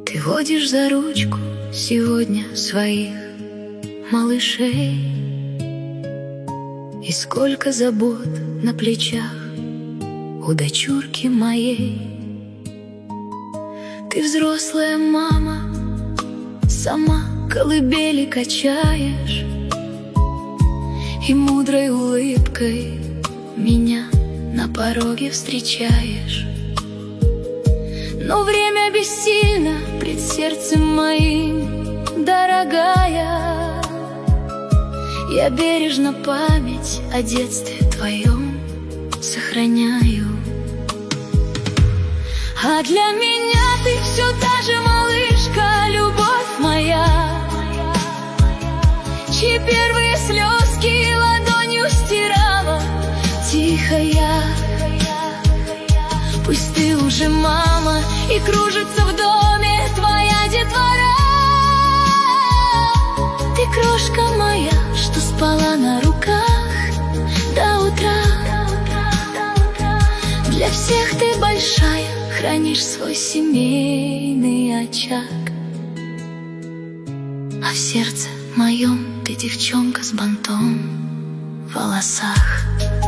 Ты водишь за ручку сегодня своих малышей, и сколько забот на плечах у дочурки моей. Ты взрослая мама, сама колыбели качаешь, и мудрой улыбкой меня на пороге встречаешь. Но время бессильно пред сердцем моим, дорогая. Я бережно память о детстве твоем сохраняю. А для меня ты все та же малышка, любовь моя, чьи первые слезки ладонью стирала тихо я. Пусть ты уже мама, и кружится в доме твоя детвора. Ты крошка моя, что спала на руках до утра. Для всех ты большая, хранишь свой семейный очаг, а в сердце моем ты девчонка с бантом в волосах.